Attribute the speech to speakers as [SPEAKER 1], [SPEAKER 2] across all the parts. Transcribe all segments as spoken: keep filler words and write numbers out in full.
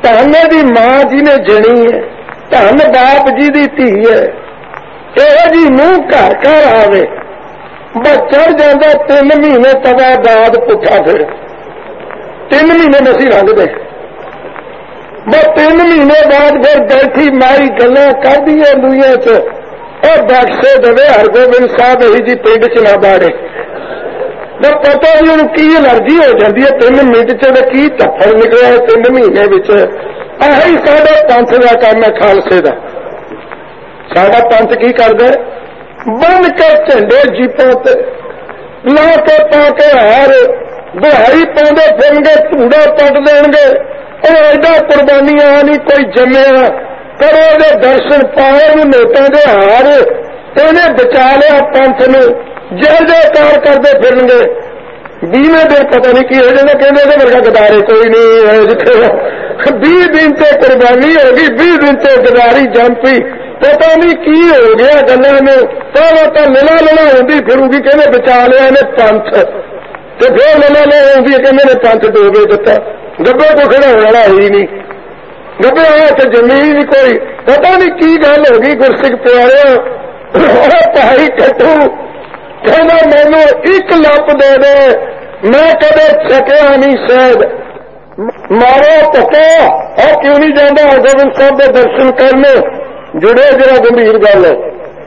[SPEAKER 1] धन दी मां जी ने जनी है, धन बाप जी की धी है, यह जी मुंह घर घर आवे बस चढ़ जाता तीन महीने तवा बाद पुठा फिर तीन महीने मसी लंघते बस तीन महीने बाद फिर बैठी माई गल्लां करदी है दुनिया च और बख्शे देवे हरगोबिंद साहब यही जी पिंड च ना बाड़े तो पता भी उन्हें की एलर्जी हो जाती है तीन मिनट च की झप्पड़ निकलिया तीन महीने यही साडा पंथ का काम है खालसे का साडा पंथ की करदा बन के झंडे जीपों ते ला के पा के हार दुहाई पाते फिरेंगे धूड़ा पट देंगे और एडा कुर्बानियां नहीं कोई जमया करो दे दर्शन पाए नेता दे हार इन्हें बचा लिया पंथ ने जय जयकार करते फिरेंगे बीवें दिन पता नहीं की है कहते वर्गा गदारे कोई नहीं बीस दिन से कुर्बानी होगी बीस दिन से गदारी जंपी पता नहीं की हो गया गलों में सारा तो लला लला होती फिरूगी कहने बचा लिया इन्हें पंथ तो फिर लला लला होती है कहने ने पंथ डोबे दिता गब्बे को खड़ा वाला ही नहीं गब्बे आया तो जमीन कोई पता नहीं की गल होगी गुरसिख प्यारे भाई कट्टू कहना मैनू एक लप दे दे मैं कदे छकिया नहीं शायद मारो पता और क्यों नहीं जाता गोबिंद साहब के दर्शन करने जुड़े जरा गंभीर गल है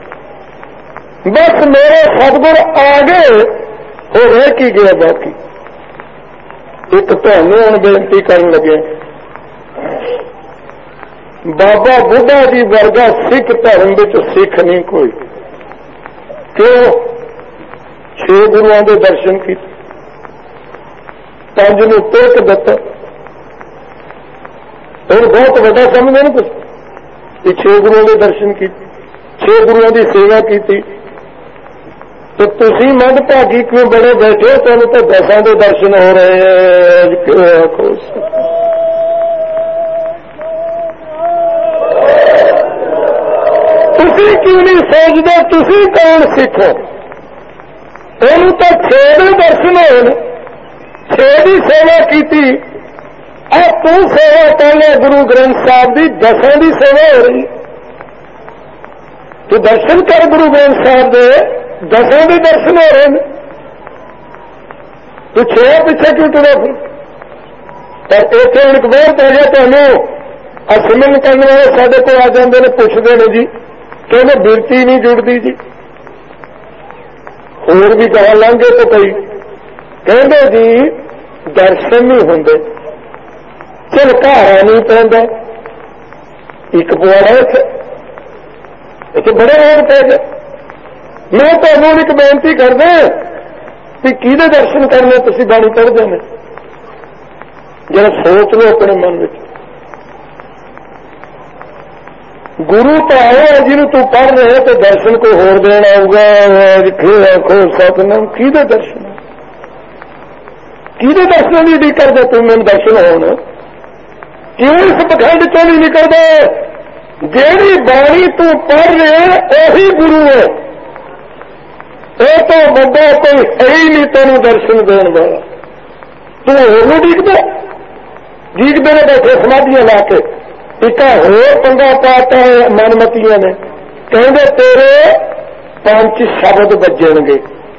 [SPEAKER 1] बस मेरे सतगुर आगे हो रह की गया बाकी एक तुहानू हुण बेनती करन लगे बाबा बुढ़ा जी वर्गा सिख धर्म विच सिख नहीं कोई क्यों छे गुरुओं के दर्शन किए पंज नूं टेक दिता और बहुत बड़ा समझे ना कुछ कि छे गुरुओं के दर्शन किए छे गुरुओं की सेवा की तो तुसी मंद भागी क्यों बड़े बैठे तुहानूं तो दसां के दर्शन हो रहे हैं तुसी क्यों नहीं सोचते तुसी कौन सिखो उन्होंने तो छे के दर्शन होए छे की सेवा की और तू सेवा पहले गुरु ग्रंथ साहब की दसां की सेवा हो रही तू दर्शन कर गुरु ग्रंथ साहब के दसां के दर्शन हो रहे हैं तू छे पिछे क्यों तुरे फिर इतने एक बार पै गया तुम्हें असमन करने वाले साढ़े को आ जाते हैं पुछते हैं जी कहते बिरती नहीं जुड़ती जी होर भी कहा लांघे तो कई कहते जी दर्शन नहीं होंगे झलकारा नहीं पैंदा एक पवाड़ा इतने बड़े और पै गए मैं तुहानूं एक बेनती करदा कि किहदे दर्शन करने तुसीं बाणी पढ़दे ने जरा सोच लो अपने मन में गुरु तो आए जिन्होंने तू पढ़ रहे तो दर्शन कोई होर देना आऊगा आखो सतनाम किहदे दर्शन किहदे दर्शन की उਡੀਕ करदा तू मैनूं दर्शन होण क्यों इस पखंड चो नहीं निकलदा जेहड़ी बाणी तू पढ़ रहे ओही गुरु है ये तो बड़ा कोई है ही नहीं तेनों दर्शन देने वाला तू होर उਡੀਕदा उਡੀਕਦੇ ने बैठे समाधियां ला के एक होर पंगा पाता है मनमतियां ने कहते तेरे पंच शब्द बजणगे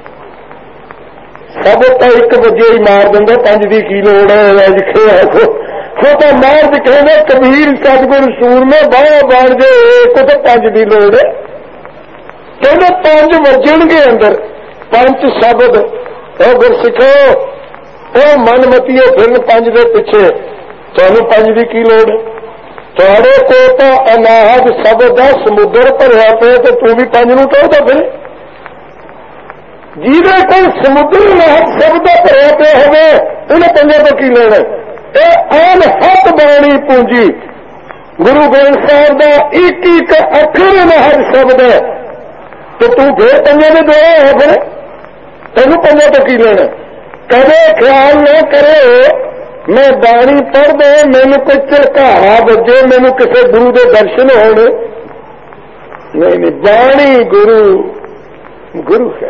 [SPEAKER 1] सब तो एक बजे ही मार देंगे पंज की की लोड़ है लिखे आखो सो तो मार कहने कबीर सतगुर सूर में बाह बन जे एक तो पंज की लोड़ है कहते पंज वजणगे अंदर पंच शब्द गुर सिखो वो मनमतियों फिर पंज के पिछे तुहानूं पंज की की लोड़ है थोड़े को तो अनाहद शब्द का समुद्र भरिया पे तो तू भी पंज नूं टोहदा फिर जिहदे कोल समुद्र अनाहद शब्द का भरिया पे होवे उन्हें पंजे तो की लेना ये अनहद बाणी पूंजी गुरु ग्रंथ साहब का एक एक अखर अनाहद शब्द है तो तू फिर पंजे में दो है फिर तेनों पंजे तो की लेना कदे ख्याल न करे मैं बाणी पढ़ दे मैनू कोई झलकारा बजे मैनू किसी गुरु के दर्शन होने नहीं नहीं बाणी गुरु गुरु है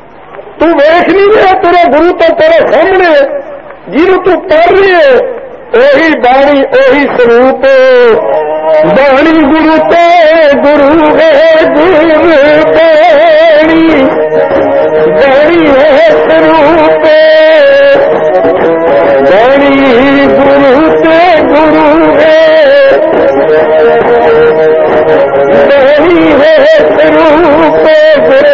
[SPEAKER 1] तू वेख नहीं रहा तेरा गुरु तो तेरे सामने जिन्हों तू पढ़ रही है ओही बाणी ओही स्वरूप बाणी गुरु ते गुरु है गुरु बाणी बाणी है स्वरूप बाणी गुरु ते गुरु है बाणी है स्वरूप गुरु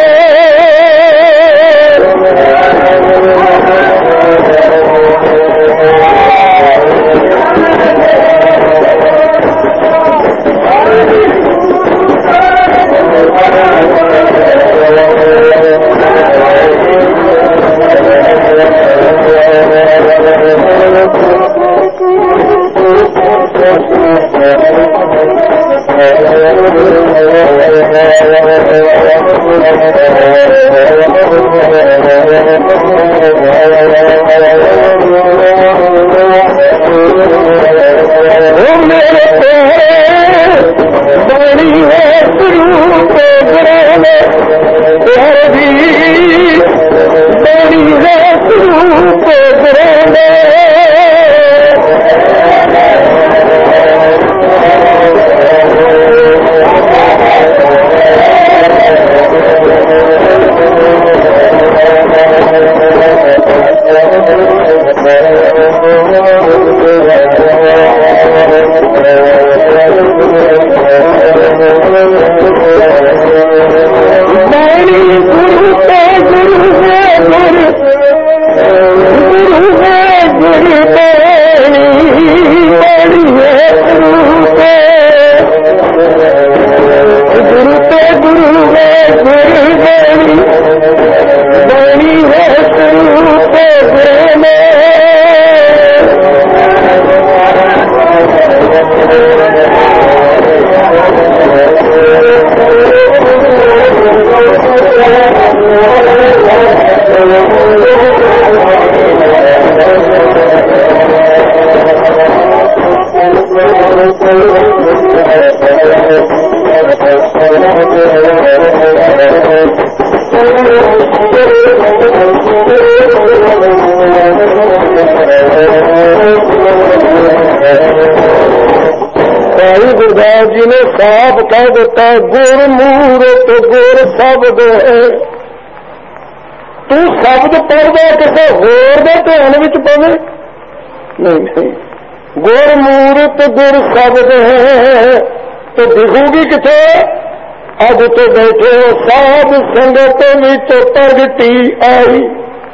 [SPEAKER 1] गुरदास जी ने साफ कह देता गुर मूरत गुर शब्द है। तू शब्द पढ़दा किसी होर दे ध्यान विच पवे नहीं नहीं गुर मूरत गुर शब्द है तो दिखूगी किथे अज तो बैठे हो साध संगत विच प्रगटी आई।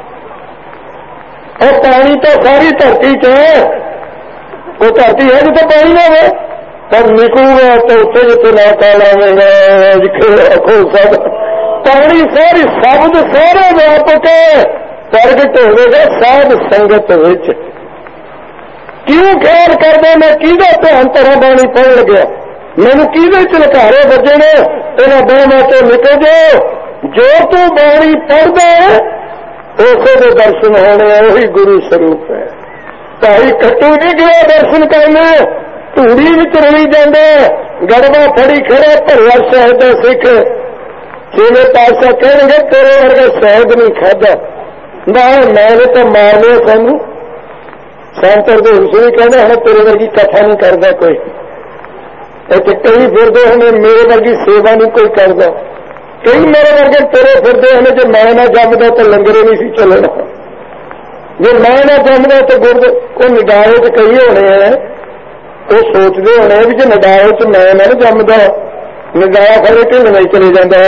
[SPEAKER 1] और पानी तो सारी धरती च है वो धरती है जिसे पानी ना हो पर निकलूगा तो उसे जिसे नाका लावेगा आखो सब पानी सारी शब्द सारे व्यापक प्रगट होगा साध संगत विच। क्यों ख्याल करदे मैं किहदा ध्यान तरह बाणी पढ़ लग्या मैनू किहदे च लकारे बजे ने इन्हां बाहां तो निकल जाओ जो तू बाणी पढ़दा उसे दे दर्शन होने वही गुरु स्वरूप है। भाई कट्टू नहीं गया दर्शन करने धूड़ी विच रली जांदा गड़बा फड़ी खड़ा भरिया शहद दा सिख छेवें पातशाह कहणगे तेरे वर्गा शहद नहीं खाधा ना मैंने तो मार लिया सानू संत हरदेव सिंह कहना है तेरे वर्गी कथा नहीं करता कोई इतने कई फिरते हैं मेरे वर्गी सेवा नहीं कोई करता कई मेरे वर्गे तेरे फिरते हैं जो मैं ना जमदा तो लंगरे नहीं सी चलना जो मैं ना जमदा तो गुरद वो निगाहे च कई होने हैं वो सोचते होने भी जो निगाहे च मैं ना जमदा निगाह खड़े ढिल नहीं चले जाता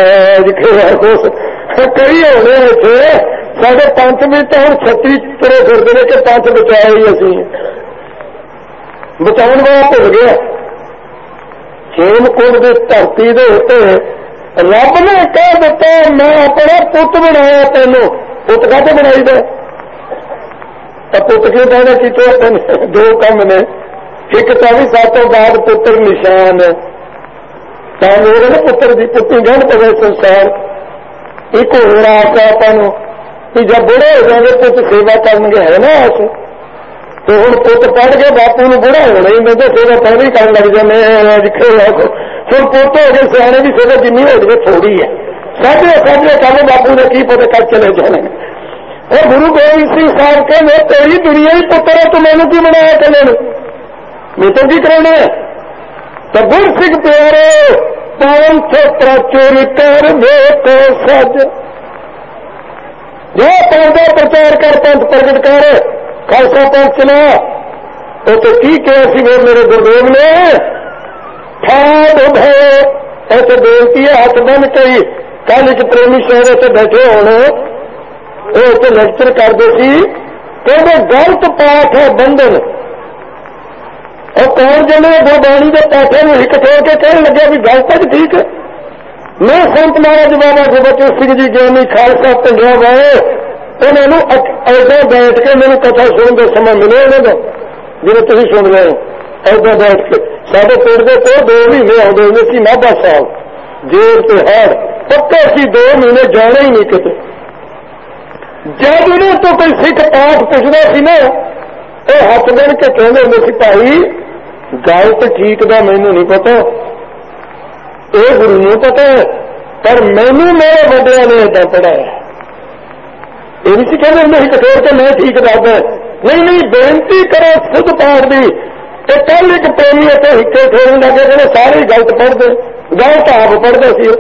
[SPEAKER 1] कई होने इतने साढ़े पंथ भी तो हम छत्ती तुरे फिरते हैं कि पंथ बचाया ही असी बचाने वाला भुल गया। हेमकुंड की धरती के उत्ते रब ने कह दिता मैं अपना पुत बनाया तेनों पुत काहते बनाई दे पुत क्यों कहना कि दो काम ने एक तो भी सातों बाद पुत्र निशान मेरे ना पुत्र की पुत्री गण पवे संसार एक होना आपको कि जब बुढ़े हो जाए पुत सेवा करनगे है ना अस तो हम पुत पढ़ के बापू को बुढ़ा होना ही मैं सेवा पहले ही कर लग जाने फिर पुत हो गए सियाने की सेवा जिनी हो जाए थोड़ी है साढ़े साढ़े कल बापू ने की पता कब चले जाने और गुरु गोबिंद सिंह साहब कहने तेरी दुनिया ही पुत्र है, तो मैंने की बनाया कले मैं तो की कराने तो गुर सिख प्यारे पंथ प्रचुर कर दे तो सज जो पंथ का प्रचार कर पंथ प्रगट कर खालसा पंथ चला तो, तो की क्या सी वो मेरे गुरुदेव ने ठाड भय ऐसे बेनती है हाथ बन कई कल एक प्रेमी शहर से बैठे होने वो उसे लेक्चर करते सी कहते गलत पाठ है बंधन और कौन जने गुरबाणी के पाठों में हिक छोड़ के कहने लगे भी गल तक ठीक है। मैं संत महाराज बाबा गुरबचन सिंह जी ज्ञानी खालसा पिंडिया वाले उन्होंने ऐसा बैठ के मैंने कथा सुनने का समय मिले उन्होंने जिन्हें तुम सुन रहे हो ऐसा बैठ के साढ़े पेड़ के को दो महीने आते हुए सी नाभा साहब जेल ते हाड़ पक्का सी दो महीने जाने ही नहीं किते जब उन्हें तो कोई सिख पाठ पुछदा सी ना वो हथ बन के कहते होंगे सी भाई गल तो ठीक का मैनू नहीं पता ये गुरु नूं पता है पर मैनू मेरे वड्डियां ने इदा पढ़ाया ये भी सी कहते होंगे कठोर के मैं ठीक दसदा नहीं नहीं बेनती करो खुद पाठ दी तो कल एक प्रेमी इतने हिक्के ठोड़न लगे कहते सारे गलत पढ़ते गलत आप पढ़ते सी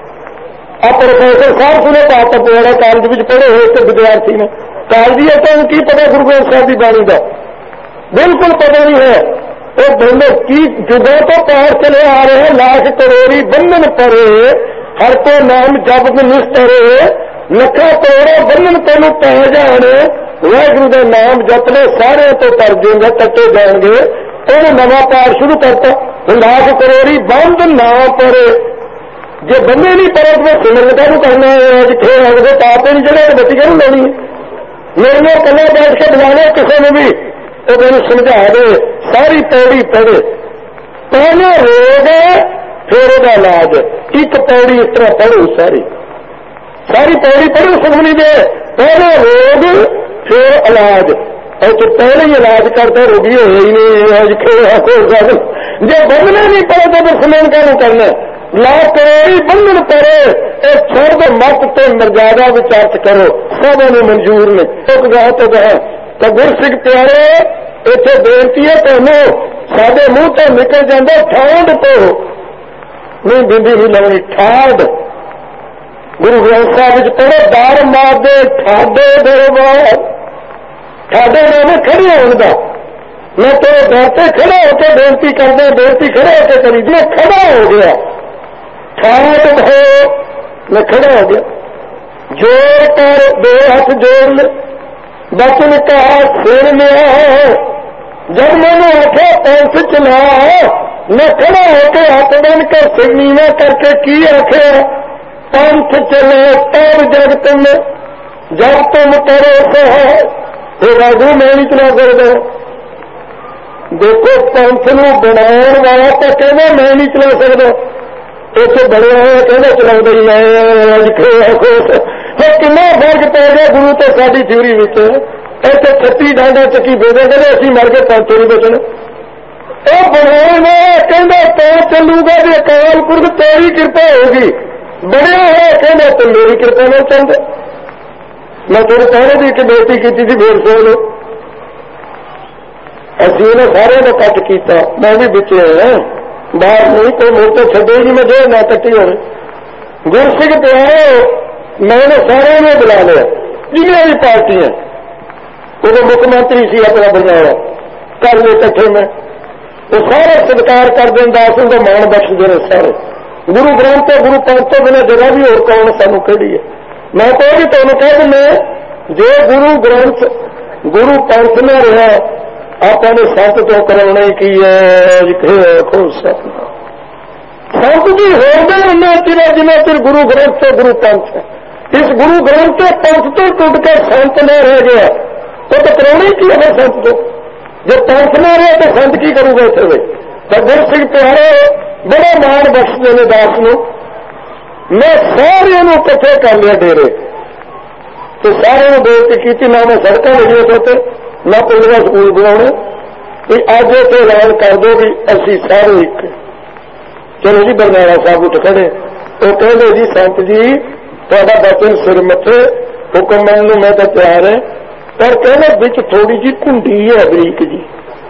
[SPEAKER 1] आप प्रोफेसर साहब सुने पाता पुराना कॉलेज में पढ़े हुए एक विद्यार्थी ने कॉलेज है तो की पता गुरु ग्रंथ साहब की बाणी का बिल्कुल पता नहीं है वो दोनों की जुगों तो पार चले आ रहे हैं लाख करोड़ी बंधन परे हर को नाम जब निस्तरे लखा करोड़ों बंधन तेन पै जाने वाहगुरु का नाम जपने सारे तो तर देंगे कटे जाएंगे उन्हें नवा पार शुरू करता लाख करोड़ी बंद ना परे जो बंदे नहीं पड़े तो सिमरन का करना है जिथे लगते पाप नहीं चढ़े बच्ची करूँ लेनी है मेरे में कला बैठ के बुलाने किसी ने भी तो मैंने समझा दे सारी पौड़ी पढ़े पहले रोग फिर वह इलाज एक पौड़ी इस तरह पढ़ो सारी सारी पौड़ी पढ़ो सुखमनी दे पहले रोग फिर इलाज और तो पहले ही इलाज करता रोगी हो ही नहीं जो बंदने नहीं पड़े तो फिर सिमरन का करना लाख करोड़ी बंधन परे छोड़ मत ते मर्यादा विचार करो सब मंजूर ने एक गह तो गह तो गुर सिख प्यारे इतने बेनती है तेनों साडे मुंह तो निकल जाता ठाड तो नहीं बिंदी नहीं लगनी ठाड गुरु ग्रंथ साहब पढ़ो दार मार दे ठाडे दरबार ठाडे ने खड़े होने मैं तो डरते खड़े होकर बेनती करते बेनती खड़े होकर करी मैं खड़ा हो गया ठाड हो मैं खड़ा हो गया जोर कर दो हाथ जोड़ ले बचन कहा सिर लिया जब मैंने आखा पंथ चला मैं खड़ा होकर हाथ बन कर सिर नीवा करके की आखे पंथ चले तब जगत में जब तुम करो सो राजू मैं नहीं चला सकता देखो पंथ नूं बनाने वाला तो कहना मैं नहीं चला सकता इतने बड़े होए कहना चलाਉਂਦਾ ही मैं कितना फर्क पै गया गुरु तो साडी थ्योरी में इतने छत्ती डांडा चक्की बेदे कहते असी मर के पंथ नहीं बचना वो बनाने कहना तो चलूगा जो अकाल पुरख तेरी कृपा होगी बड़े हो कहना तो मेरी कृपा नहीं चलते मैं तेरे पहले भी एक बेटी की थी फिर सो लो असी उन्हें सारे का कट किया मैं भी बिचे हैं बाहर नहीं कोई मोटे छेगी मैं जो ना कटी हो गुरसिख प्यारे मैंने सारे में बुला लिया जिन्हें भी पार्टियां वो मुख्यमंत्री सी अपना बनाया कर ले कट्ठे में वो सारे सत्कार कर दें दास उनका मान बख्श देने सारे गुरु ग्रंथ गुरु पंथ तो बिना जगह भी और कौन सानू कही है मैं तो भी तुम कह दिना जो गुरु ग्रंथ गुरु पंथ में रहा आपने संत तो कराने की संत भी होगा उन्हें चिर जिन्हें चिर गुरु ग्रंथ से गुरु पंथ है इस गुरु ग्रंथ के पंथ तो टूट कर संत न रह गया तो कराने की है संत तो जब पंथ न रहे तो संत की करूंगा इतने तो गुरु सिंह प्यारे बड़ा मान बख्श देने दास नो मैं सारे इकट्ठे कर लिया डेरे तो सारे बेनती की ना मैं सड़क लगिया सोते ना पिंड का स्कूल बनाने अज इतने ऐलान कर दो भी असी सारे एक चलो जी बरनाला साहब उठ खड़े वो कहते जी संत जी थोड़ा बचन सिर मथे हुक्म मनने मैं तो तैयार है, पर कहना बिच थोड़ी जी कुंडी है बरीक जी,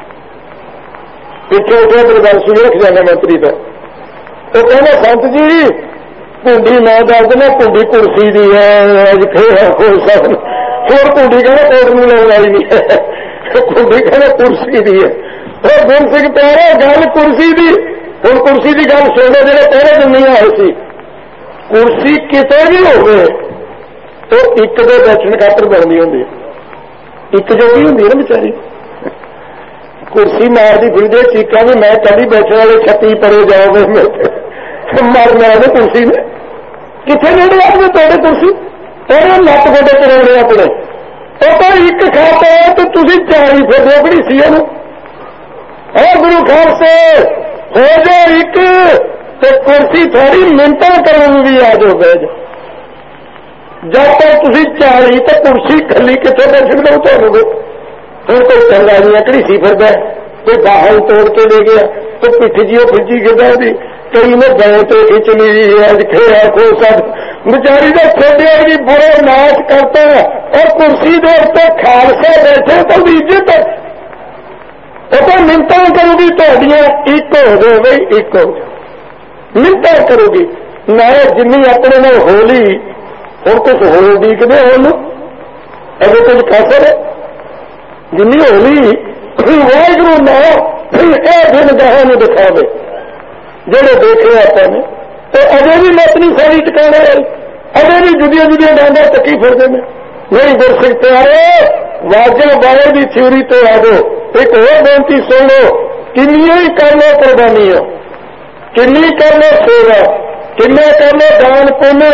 [SPEAKER 1] पिछे उठे मेरे गल सुनिए खजाना मंत्री का। तो कहना संत जी कुंडी मैं दस देना, कुंडी कुर्सी की है, अज फिर होर कुंडी कहना कोट में लाने वाली नहीं है, कुंडी कहना कुर्सी की है। और गुरु सिंह प्यारे गल कुर्सी की, हूँ कुर्सी की गल सुनो, जो पहले दिन नहीं आए सी, कुर्सी कितने भी हो गए तो एक दे बैठने खातर बननी होंगी, एक जोगी होंगी ना बेचारी, कुर्सी मारती फिरदे चीका भी मैं कभी बैठने वाले छत्ती परे जाओगे मरना है कुर्सी ने, कितने नेड़े आते तेरे कुर्सी तेरे लत्त गोडे तोड़ने अपने, तो एक खाता है तो तुम चारी फिर दोगड़ी सी और गुरु खालसे हो जाए एक तो कुर्सी थोड़ी मिनटा करने भी आ जाओ बैठ, जब तक तुम चारी तो कुर्सी खली कितने बैठ दो तो हूँ कोई चंगाइयां घड़ीसी फिरदा, कोई बाहर तोड़ के ले गया तो पिठ जी फिजी गिरदा दी, कई ने गए तो खिंच ली अज खेड़ा खो सब बेचारी का छोटे की बुरे नाश करता और कुर्सी के उत्ते खालसा बैठे तो इज्जत तो मिन्नता करूगी थोड़ियां एक हो गए बई एक हो मिन्नता करूगी नाले जिन्नी अपने नाल होली और कुछ होल दीकदे होन अगर कुछ कसर जिन्नी होली वाहगुरू ना यह दिन गहां में दिखावे जेड़े देखे अपने तो अजे भी मत नहीं सारी टिकाने वाली, अजे भी जुदिया जुदिया डांडा चकी फिरते हैं। नहीं गुरसिख प्यारे वाजा बारे की थ्योरी तो आ दो, एक और बेनती सुन लो, किन्नी ही कर लो कुर्बानियां, किन्नी कर लो सेवा, किन्ने कर लो दान पुण्य,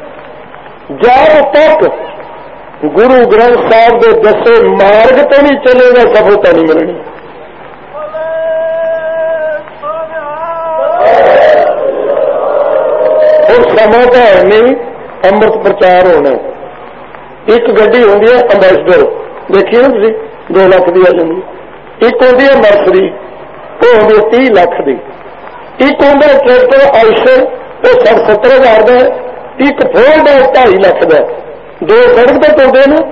[SPEAKER 1] जब तक गुरु ग्रंथ साहब के दसे मार्ग तो नहीं चलेगा सफलता नहीं मिलनी। और समय तो है नहीं अमृत प्रचार होना, एक गड्डी होंगी है अंबेसडर देखिए ना तुम दो लाख की आ जाती, एक होंगी है मर्सरी वो होंगी है तीह लाख की, एक होंगे ट्रैक्टर आइसर वो सठ सत्तर हजार का, एक फोर्ड है ढाई लाख का, दो सड़क तो तुरते ना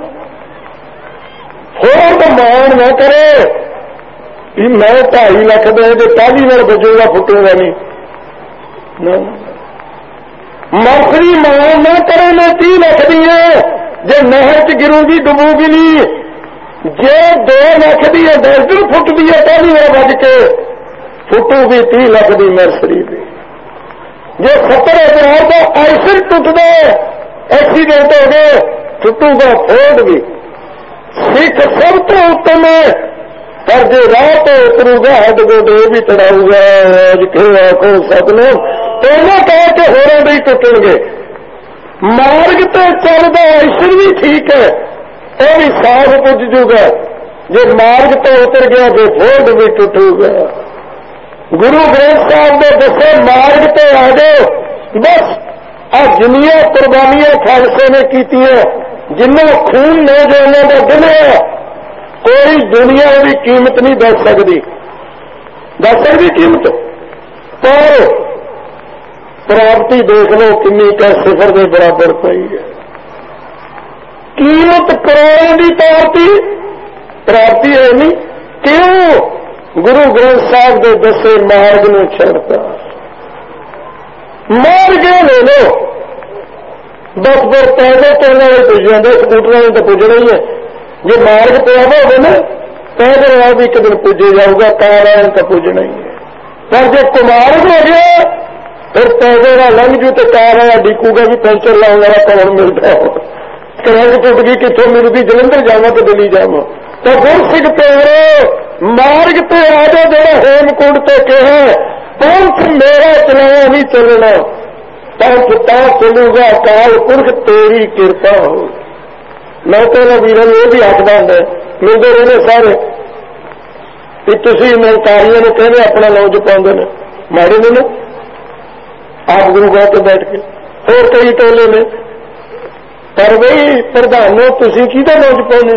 [SPEAKER 1] फोर्ड मान ना करे कि मैं ढाई लाख दे पहली बार बचूंगा फुटूंगा नहीं ना, मर्सरी मान ना करे मैं तीह लाख दी है जे नहर च गिरूगी डुबूगी नहीं, जे दो लाख दी है दस फुटती है पहली बार बज के फुटूगी तीह लाख की मर्सरी भी, जे सत्तर हजार का आइसर टुटदा एक्सीडेंट हो गए टुटूगा फोर्ड भी, सिख सब तो उत्तम है पर जे राह तो उतरूगा हद गोडे भी चढ़ाऊगा अज खेड़ा खो सतलों तो कह के होर भी टुटणगे, मार्ग तो चलता आइसर भी ठीक है वह भी साफ पुज जूगा, जे मार्ग तो उतर गया तो फोर्ड भी टुटूगा। गुरु ग्रंथ साहब ने दसे मार्ग तो आ जाओ, बस आ जिन्नियां कुर्बानियां खालसे ने की, जिन्ना खून नौजवानों का दिलिया कोई दुनिया की कीमत नहीं दस सकती, दस सकती कीमत, पर प्राप्ति देख लो किन्नी का सिफर के बराबर पई है, कीमत करोड़ की प्राप्ति प्राप्ति है नहीं, क्यों गुरु ग्रंथ साहब के दसे मार्ग में छड़ता, मार्ग ले लो बस फिर पैदल चलने वाले पुज जाते, स्कूटर तो पुजना ही है, जो मार्ग पैदा हो ना पैदल आ भी एक दिन पुजे जाऊगा, कार आने तो पुजना ही है, पर जब कुमार्ग हो गया फिर पैदल का लंघ जू तो कार आया डिकूगा भी पेंचर लाने वाला कौन मिलता हो, करंट टुट गई कितों मिलती जलंधर जावा तो दिल्ली जावा, तो गुरसिख प्यारे मार्ग पे आ जाओ जरा हेमकुंड तो कहे पंथ मेरा चलाया नहीं चलना, पंथ ता चलूगा काल पुरख तेरी कृपा हो। मैं तो वीर ये भी आखदा है मिलते रहने सारे कि तुम निरंकारियों ने कहने अपना लौज पाते हैं माड़े ने आप गुरु गाह के बैठ के और कई टोले ने, पर बई प्रधानों तुम कि लौज पाने,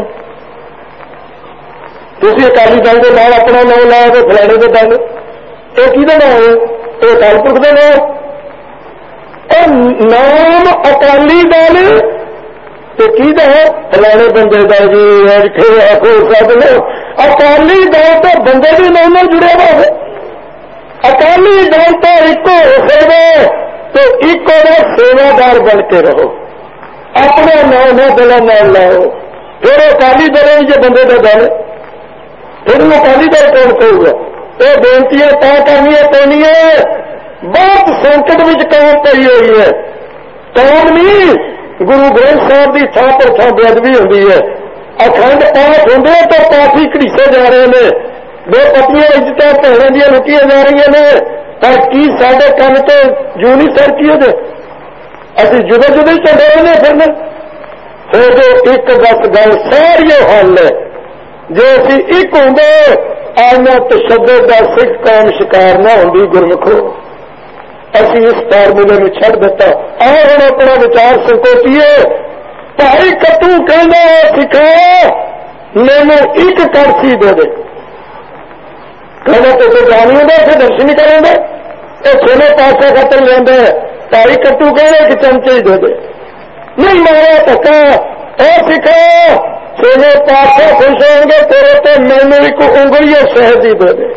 [SPEAKER 1] तुम अकाली दल के नाम अपना नाम लाया तो फलाने के दल ये कि नाम है, ये अकाल पुरख का नाम, और नाम अकाली दल तो की फलाने बंदे का जी आखो सब लो। अकाली दल तो बंदे भी नहीं जुड़े हुए। अकाली दल तो एक हो सकते तो एक सेवादार बन के रहो, अपना नाम न दलों नाम लाओ। फिर अकाली दल जो बंदे का दल फिर अकाली दल कौन करूगा? ये बेनतियां तय करनी पैनिया। बहुत संकट में कौम पई हुई है। कौम नहीं गुरु ग्रंथ साहब की थां पर थां बेअदबी होती है। अखंड पाठ होंगे तो पाठी घड़ीसे जा रहे हैं। दो पत्नियां इज्जत भैनों दी लुटिया जा रही ने। पर की साडे कन तो जू नहीं सरकी हो असी जुदे जुदे चले ने फिरने हो जो एक बस गल सारी हल है। जो असी एक होंगे आना तशद्दुद का सिख कौम शिकार न होंगी। गुरमुखो असी इस फार्मूले में छड़ दिता। आओ हम अपना विचार संकोचिए। भाई कतू कहना सिखा मैनू एक करसी दे दे। कहना तो जानी होगा फिर दर्शन ही करेंगे। तो छोले पासा खतर लेंगे। भाई कट्टू कहने कि चमचे ही दे दे। नहीं मारा धक्का ए सिखा छोले पासा खुश होंगे तेरे तो मैनू एक उंगली शहद ही दे दे।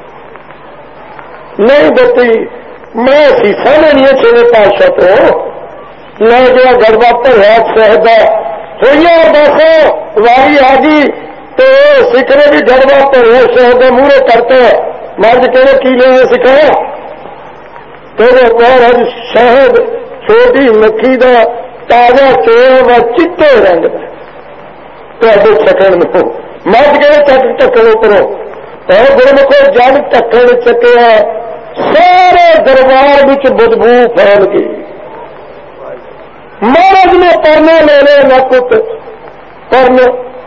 [SPEAKER 1] नहीं देती मैं शीशा लेनी है छेवे पातशाह तो मैं जो गड़बा भरिया शहद हुई बस वारी आ गई तो सिखरे भी गड़बा भरिया शहद मूहरे करते मर्ज कहने की लेने सिखा तेरे बहुत शहद छोटी मक्खी का ताजा चोर व चिट्टे रंग का छकन में मर्ज कहने चक ढक्कन उतरो और गुरमुखो जब ढक्कन चकिया सारे दरबार विच बदबू फैल गई। महाराज ने परने ले ले नकुत परने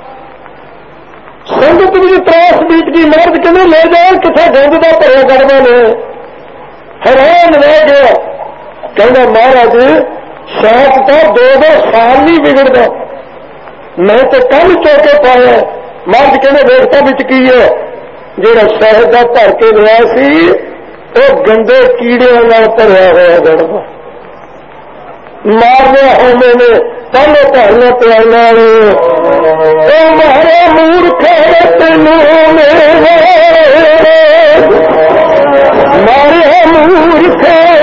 [SPEAKER 1] संगत भी त्रास बीत गई। महाराज कहने ले जाओ किथे गंद का भरिया गड़बा ने हैरान रह गया। कहना महाराज शायद तो दो दो साल नहीं बिगड़ता मैं तो कल चौके पाया। महाराज कहने वेखता बिच की है जेड़ा शहद का भर के लिया सी वो गंदे कीड़िया भरिया हुआ गड़बा मारने होने ने पहले पहले प्याला मारे मूर्ख तेनू मारे मूर्ख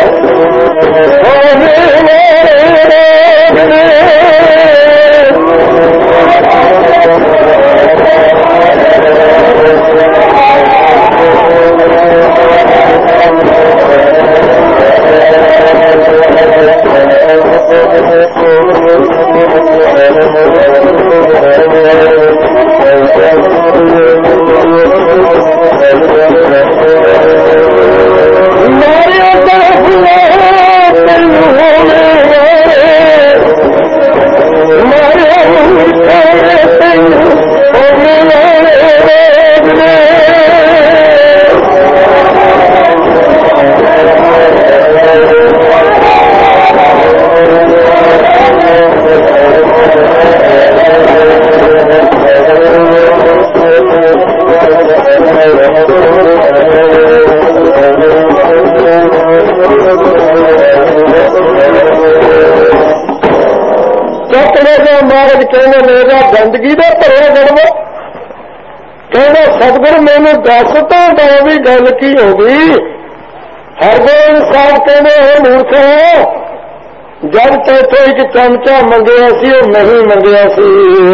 [SPEAKER 1] कहना मेरा गंदगी का भरिया गड़बा कहना सतगुर मैनू दस तो भी गल की होगी। हरगोबिंद साहब कहने मूर्ख जब तैथों एक चमचा मंगया सी नहीं मंगया सी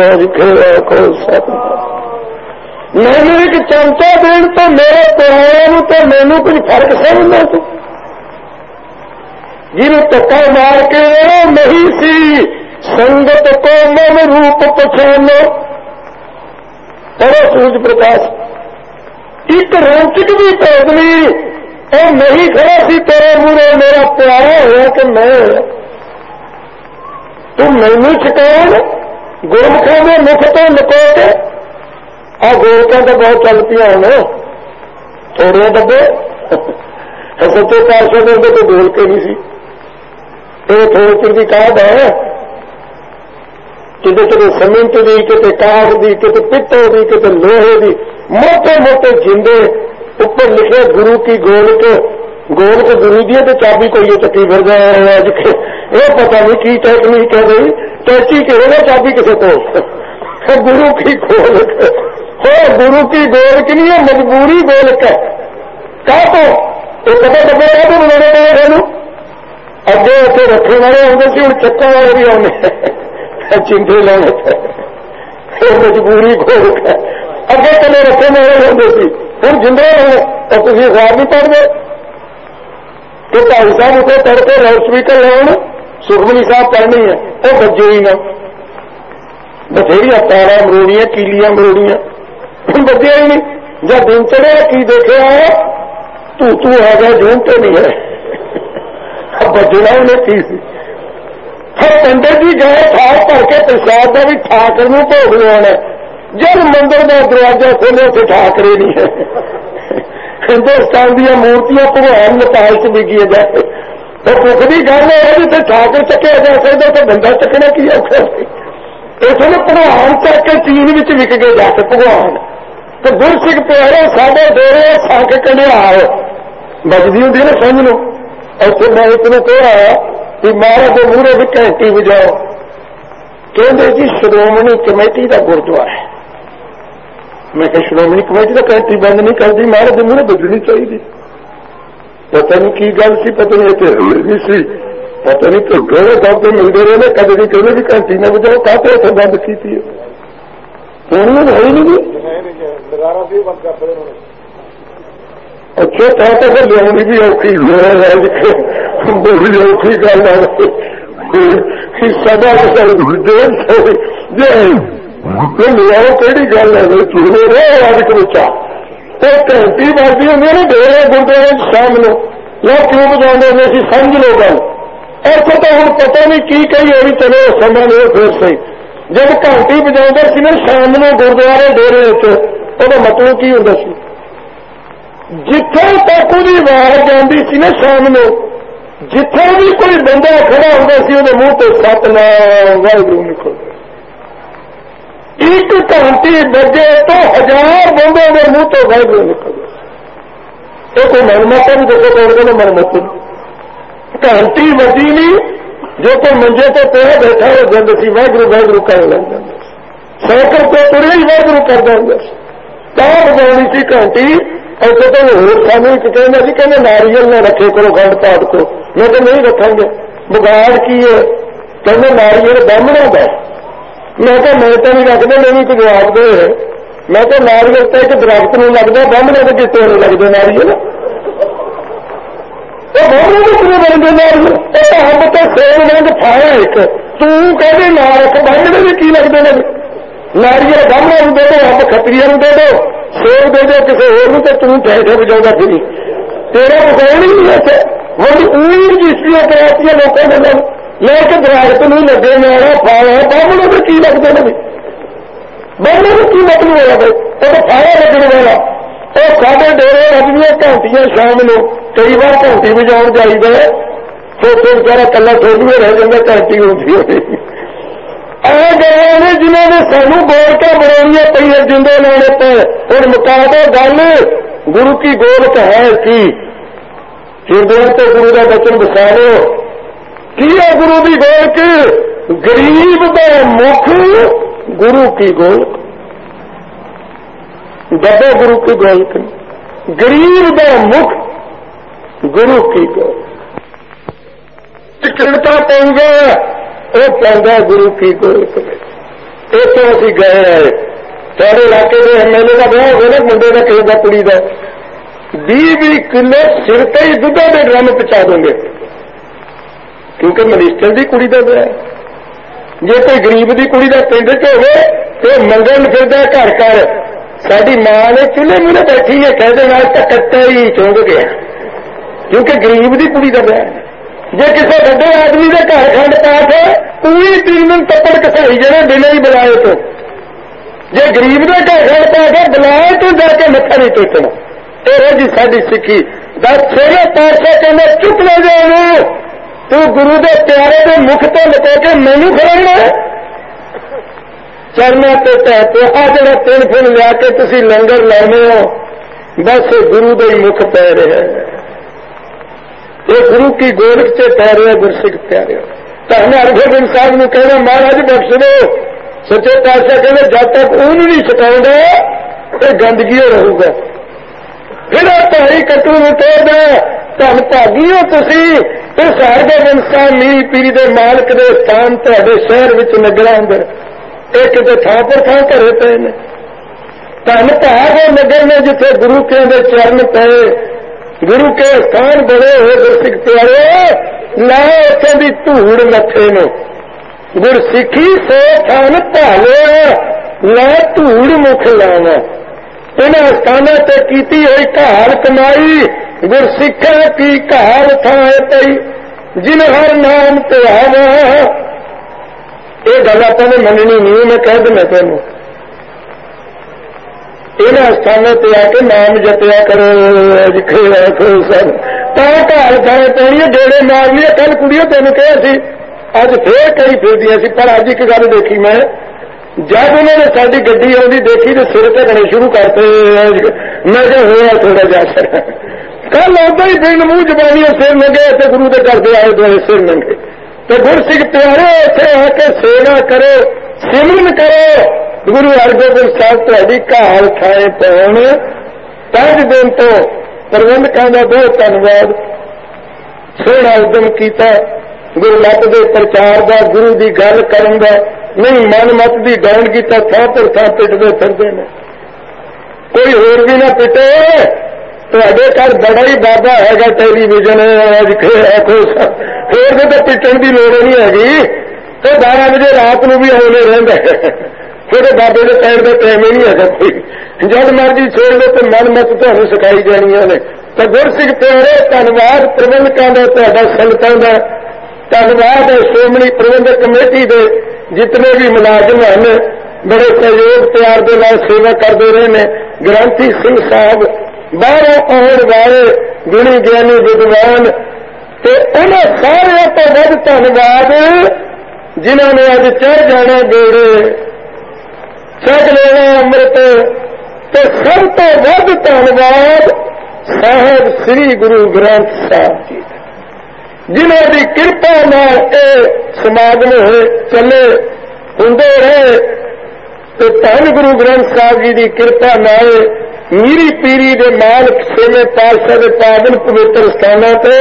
[SPEAKER 1] मैनू एक चमचा देन तो मेरे पुराणों तो मैनू कुछ फर्क समझना तू जिन्हें धक्का मार के नहीं सी संगत को मन रूप पछानो करो सूरज प्रकाश एक रंचक भी पैदली और नहीं खड़ा सी तेरे मूरे मेरा प्यारा होया कि मैं तू मैनू छकान गुरमुखों में मुख तो लुको के आ गोलकों तो बहुत चल पिया होने थोड़े डब्बे सच्चे पातशाह के तो गोल के नहीं सी थोड़े चिर की काद है किते किते सीमेंट की किते काठ की किते पित्तल की किते लोहे की मोटे मोटे जिंदे ऊपर लिखे गुरु की गोलक गोलक गुरु दी तो चाबी कोई चक्की फिर जाए ये पता नहीं की टेक्निक कर रही कैची किसी ने चाबी किसी को गुरु की गोलक हो गुरु की गोलक नहीं है मजबूरी गोलक है कहा तो ये पता लगे तो बनाने पड़ेगा सानू अगे उसे रखने वाले आते सी हूँ चक्कर वाले भी आने चिंते लाने मजबूरी गोलक है अगे कले रखने वाले आते सी हूँ जिंदे तो तुम अखबार नहीं पढ़ते कि भाई साहब उसे तड़के लाउड स्पीकर लाउन सुखमनी साहब पढ़नी है वो बजे ही ना बथेरिया तारा मरोड़ियां कीलियां मरोड़ियां बजे ही नहीं जब दिन चढ़े की देखे तू तू आ गया ढूंढते नहीं है बजना उन्हें की फिर पंडित जी गए थाक भर के प्रसाद का भी ठाकर में भोग लवाना जब मंदिर का दरवाजा खोले उसे ठाकरे नहीं है हिंदुस्तान दी मूर्तियां भगवान नेपाल च बिकी जाए तो दुख की गल है जिसे ठाकर चक्या जा सकता तो बंदा चकना की औखा इसे ना भगवान चक के चीन में विक गए जाके भगवान तो गुरसिख प्यारे साढ़े डेरे सक कन्याल बजदी होंगी ना समझ लो ऐसे मैं एक ने कहा कि महाराज के मूहरे भी घंटी बजाओ कहते जी श्रोमणी कमेटी का गुरुद्वारा है मैं क्या श्रोमणी कमेटी का घंटी बंद नहीं करती महाराज के मूहरे बजनी चाहिए पता नहीं की गल सी पता नहीं इतने नहीं सी पता नहीं तो गए सब तो मिलते रहे ने कदे नहीं कहते भी घंटी न बजाओ कहते इतने बंद की थी होनी है ही नहीं अच्छा तो तो फिर लियानी भी औखी बड़ी औखी गल सदा लियाओ कही गल है चूहे रहे अज कबूचा तो घंटी बजती होंगी ना डेरे गुरुद्वारे शाम को लोग क्यों बजाते हैं समझ लो गल ऐसे तो हम पता नहीं की कही है भी चलो समय लो फिर सही जब घंटी बजाते सी ना शाम को गुरुद्वारे डेरे तो मतलब की होंगे सी जिथे तक उसकी आवाज जाती सी ना शाम को जिथे भी कोई बंदा खड़ा होता सी उसके मुंह तो सतनाम वाहिगुरू निकलता एक घंटी बजे तो हजार बंदे के मुंह तो वाहिगुरू निकलता ये कोई मनमत भी देखो तो मनमत घंटी बजी नहीं जो कोई मंजे तो पे बैठा हो जाता सी वाहिगुरू वाहिगुरू कर लग जाता साइकिल पे तुरे ही वाहिगुरू कर देंगे कहाँ बजानी सी घंटी ऐसे तो होर सानू एक कहना जी कहने नारियल न रखे करो खंड पाठ को मैं तो नहीं रखेंगे बिगाड़ की है कहने नारियल ब्राह्मणों का मैं तो मैं तो नहीं रखते मैं भी जवाब दे मैं तो नारियल तो एक दरख्त नहीं लगता ब्राह्मणों के कितने नहीं लगते नारियल ब्राह्मणों के कितने बनते नारियल हम तो सेब रंग फाया एक तू कहते ना रख ब्राह्मणों के की लगते हैं नारियल ब्राह्मणों दे दो हम खतरिया दे दो सेब दे दो किसी होर तो तू ठहरे बजाऊगा फिर तेरा बजाया नहीं है वही ऊर जिसलिए कराती लोगों ने लेके दरख्त नहीं लगे मेरा फाया ब्राह्मणों को की लगते हैं ब्राह्मणों को की मतलब होगा भाई वो तो फाया लगने वाला वो साढ़े डेरे रजनिया घंटियां शाम को कई बार घंटी बजाउन जाइए तो फिर बेचारा कला थोड़ी रह जाता घंटी होती है आ गए ने जिन्होंने सानू बोल के बनाइया पई जिंदे लाने पे हूं मुका दो गल गुरु की गोलक है की हिरदे तो गुरु का बचन बसा लो की है गुरु की गोलक गरीब का मुख गुरु की गोलक दबे गुरु की गोलक गरीब का मुख गुरु की गोलक चिड़ता पेगा वो पैदा गुरु की गोलक में एक तो असी गए आए सारे इलाके के एमएलए का ब्याह हो गया मुंडे का किसी का कुड़ी का भी भी किलो सिर ते ही दुधा के ड्रम पहुंचा देंगे क्योंकि मिनिस्टर की कुड़ी का ब्याह जे कोई गरीब की कुड़ी का पिंड च हो तो मंगन फिरदा घर घर साडी मां ने चूल्हे मूहरे बैठी है कह देना तो कट्टा ही चुंग गया क्योंकि गरीब की कुड़ी का ब्याह है जे किसी बड़े आदमी के घर खंड पाठ है पूरी तीन दिन तपड़ कसाई जने बिना ही बुलाए तो जे गरीब के घर खंड पाठ है बुलाए तो जाके मत्था नहीं टेकना ये जी साडी सिक्खी दस छे पातशाह कहना चुप रह जाओ तू गुरु के प्यारे के मुख तो लुका के मैनू खड़ना चरना के तहत आ जरा तिल फुल लिया के तुसी लंगर लाने हो बस गुरु के मुख पै रहे हैं ये गुरु की गोलक से पै रहे गुरसिख प्यारे धन हरगोबिंद साहब नूं कहना महाराज बख्श दो। सच्चे पातशाह कहते जब तक ਉਹਨੂੰ नहीं छटाउंदा ते गंदगी रहूगा। फिर भाई कट्टू नूं कहदा धन भागी हो तुसीं इस हरगोबिंद साहब मीर पीरी दे मालक दे स्थान तुहाडे शहर विच नगरां अंदर एक किते थां पर थां घरे पे ने। धन भाग नगर में जिथे गुरु के दे चरण पे गुरु के स्थान बने हो गुरसिख प्यारे ला उत्थे दी धूड़ मथे नो गुरसिखी सो थान भाले ला धूड़ मुख लावा। इन्हां स्थानां ते कीती होई घाल कमाई गुरसिखा की घाल थाए पई जिन हर नाम ते आवा। ये गल आपां ने मननी नहीं, मैं कह देना तैनूं इन्हां स्थानों पर आके नाम जपया करो सब घाल खाने पैनी है गेड़े मार लिए। कल कुड़ियों तेन कहा सी अज फिर कई फिरदियां सी पर अज एक गल देखी मैं जब उन्होंने साडी गड्डी आउंदी देखी तो सिर ढकने शुरू करते। मैं जो होया थोड़ा जा कल उदा ही फिर मूँह जबानियों सिर नंगे तो गुरु के घर दे आए दुआले सिर नंगे। तो गुरसिख प्यारे इत्थे आके सेवा करो सिमरन करो। गुरु हरगोबिंद साहब तुहाडी घाल खाए पाउण पांच दिन तो प्रबंधकां दा बहुत धन्नवाद। सोहना उद्यम कीता गुरमत दे प्रचार दा गुरु दी गल करन दा नहीं मन मत दी डाउन कीता थां पर थां पिटदे फिरदे ने। कोई होर भी ना पिटे तुहाडे घर बड़ा ही बाबा हैगा टेलीविजन अज होर तो पिटन की लोड़ नहीं हैगी। तो बारह बजे रात को भी आने रहिंदा फिर बाबे के पैर का टाइम ही नहीं है कोई जब मर्जी छोड़ दो तो मन मत तुहानूं सिखाई जानियां ने। तो गुरसिख प्यारे धन्नवाद प्रबंधकां दा तुहाडा संगतां दा धन्नवाद श्रोमणी प्रबंधक कमेटी दे जितने भी मुलाजम हैं बड़े सहयोग प्यार के नाल सेवा करते रहे ने। ग्रंथी सिंह साहब बाहरों आने वाले गुणी ज्ञानी विद्वान ते उन्हां सारियां तो वध धन्नवाद जिन्हां ने अज चढ़ जाना बेड़े छक लेना अमृत। तो सब तो वध धन्नवाद साहब श्री गुरु ग्रंथ साहब जी जिन्हां दी किरपा नाल समागम होए चले हुंदे रहे। तो धन गुरु ग्रंथ साहब जी की किरपा नाल मीरी पीरी दे मालक छेवें पातशाह दे पावन पवित्र स्थानों पर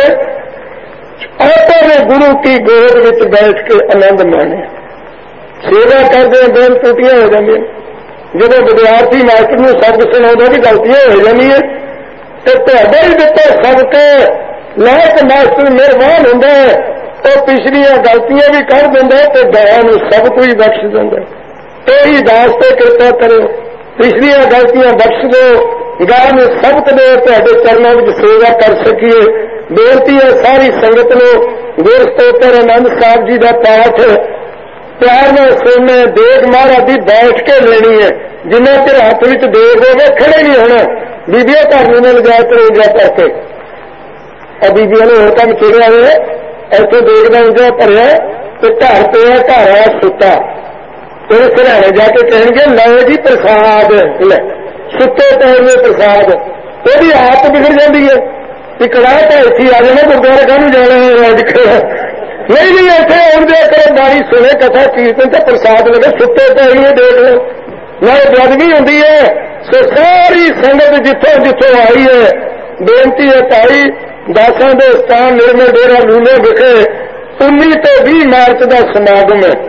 [SPEAKER 1] आपा ने गुरु की गोद विच बैठ के आनंद माणे। सेवा करते दिन टूटियां हो जांदियां जब विद्यार्थी मास्टर नूं सबक सुणाउंदा भी गलतियां हो जांदियां तो तुहाडा ही दित्ता सबके लायक मास्टर मेहरबान हुंदा है तो पिछलियां गलतियां भी कर दिंदा तो दया नूं सब कोई बख्श दिंदा। यही दास ते कृपा करो पिछलियां गलतियां बख्श दो गाह में सबक दो तुहाडे चरणों में सेवा कर सकीए। बेनती है सारी संगत नूं गुर स्तोत्र आनंद साहब जी का पाठ प्यार में सुनने देख महाराज की बैठ के लेनी है। जिन्ना चिर हाथ में देख होवे खड़े नहीं होना। बीबिया घर में मिल जाए तो इंजा करके और बीबिया ने होर काम छेड़िया हुए ऐसे देखना इंजा भरिया तो घर पे घर आया सुता तो सिरहाने जाके कहेंगे लो जी प्रसाद ले सुते पैर में प्रसाद वही आदत बिगड़ जाती है कि कड़ाह तो ऐसी आ जाना गुरुद्वारा कहूँ जाना नहीं जी ऐसे आते करो बारी सुने कथा कीर्तन से प्रसाद लगे सुते पैर में देख लो ना बेअदबी होती है। सो सारी संगत जिथों जिथों आई है बेनती है भाई दासां दे स्थान निर्मल डेरा लूले विखे उन्नी तो भी मार्च का समागम है।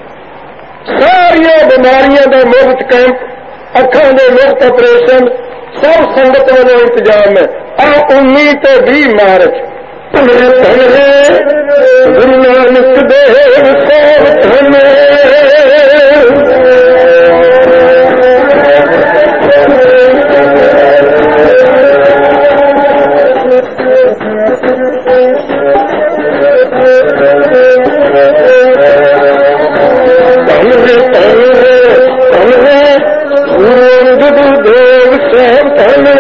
[SPEAKER 1] सारिया बीमारियां का मुफ्त कैंप अखां दे मुफ्त ऑपरेशन सब संगत वालों इंतजाम है। आ उन्नी तो भी मार्च गुरु नानक देव साहब धने गुरुदेव साहब धने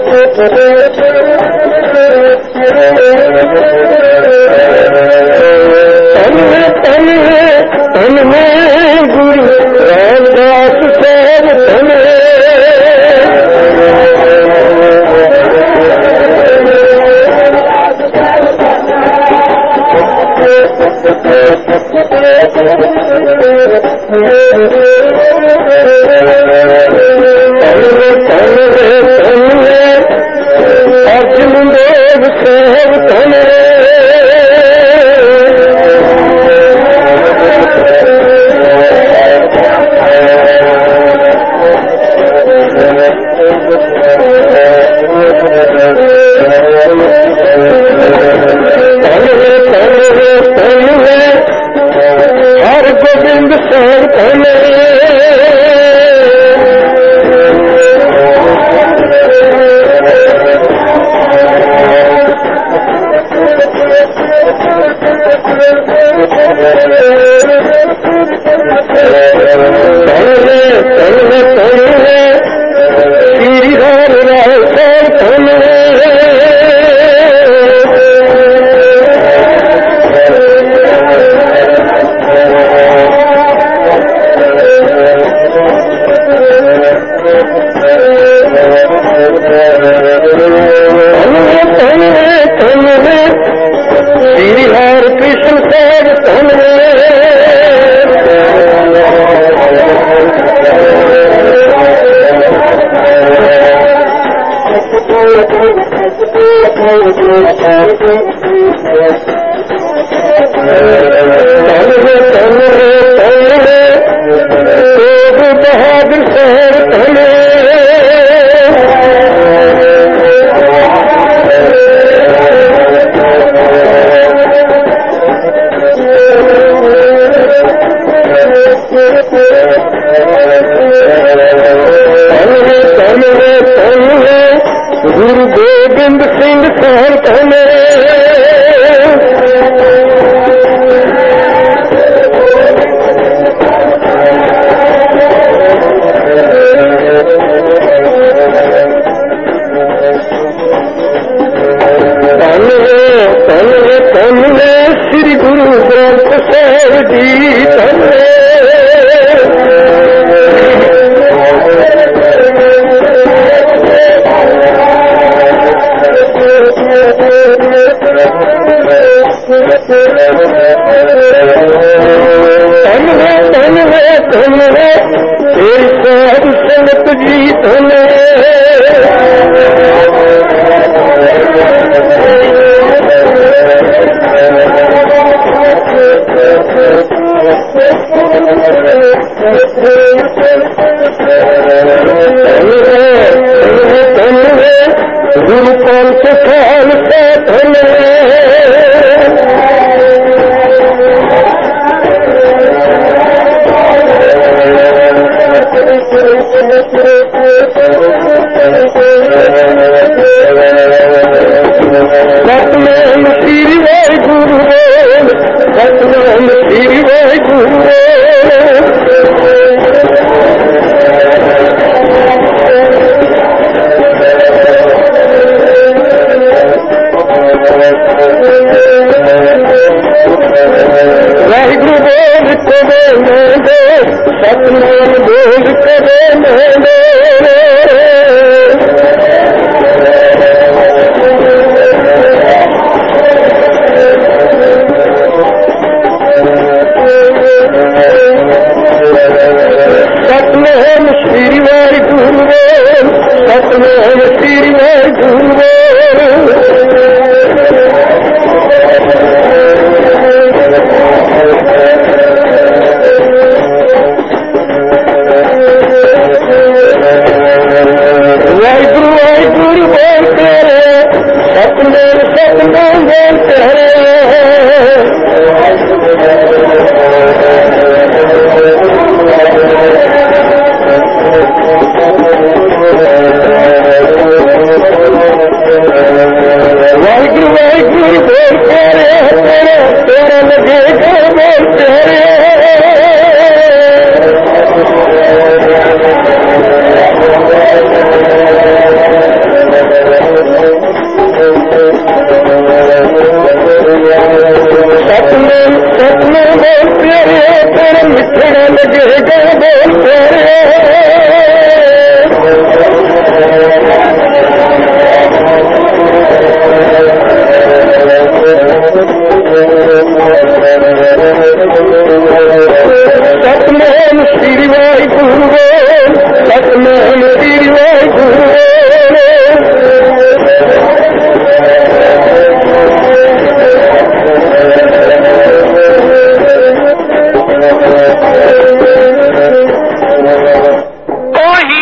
[SPEAKER 2] सतनाम बोलते